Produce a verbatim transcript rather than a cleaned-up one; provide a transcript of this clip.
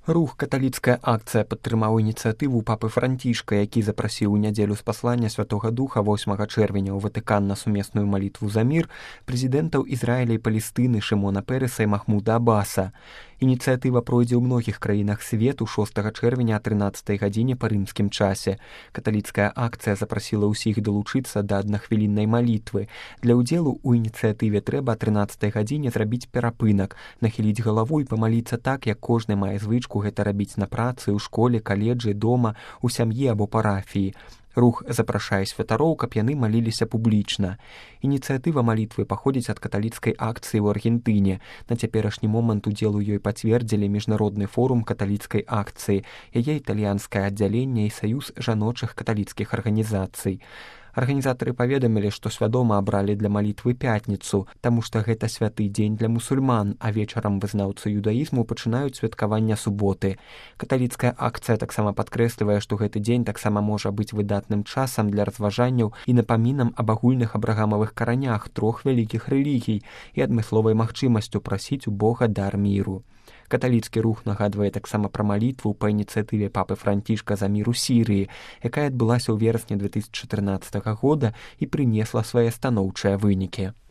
Рух «Каталіцкая акцыя» падтрымаў ініцыятыву папы Францішка, які запрасіў у нядзелю з паслання Святога Духа восьмага чэрвеня ў Ватыкан на сумесную малітву за мір прэзідэнтаў Ізраіля і Палестыны Шымона Пэрэса і Махмуда Аббаса. Ініцыятыва пройдзе ў многіх краінах свету шостага чэрвеня о трынаццатай гадзіне па рымскім часе. Каталіцкая акцыя запрасіла ўсіх далучыцца да аднахвіліннай малітвы. Для ўдзелу ў ініцыятыве трэба о трынаццатай гадзіне зрабіць перапынак, нахіліць галаву і памаліцца так, як кожны мае звычку гэта рабіць на працы, у школе, каледжы, дома, у сям'і або парафіі. Рух запрашае святароў, каб яны маліліся публічна. Ініцыятыва малітвы паходзіць ад каталіцкай акцыі ў Аргентыне. На цяперашні момант удзел у ёй пацвердзілі міжнародны форум каталіцкай акцыі, яе італьянскае аддзяленне і саюз жаночых каталіцкіх арганізацый. Арганізатары паведамілі, што свядома абралі для малітвы пятніцу, таму што гэта святы дзень для мусульман, а вечарам вызнаўцы юдаізму пачынаюць святкаванне суботы. Каталіцкая акцыя таксама падкрэслівае, што гэты дзень таксама можа быць выдатным часам для разважанняў і напамінам аб агульных абрагамавых каранях трох вялікіх рэлігій і адмысловай магчымасцю прасіць у Бога дар міру. Каталіцкі рух нагадвае таксама пра малітву па ініцыятыве папы Францішка за мір у Сірыі, якая адбылася ў верасні две тысячы чатырнаццатага года і прынесла свае станоўчыя вынікі.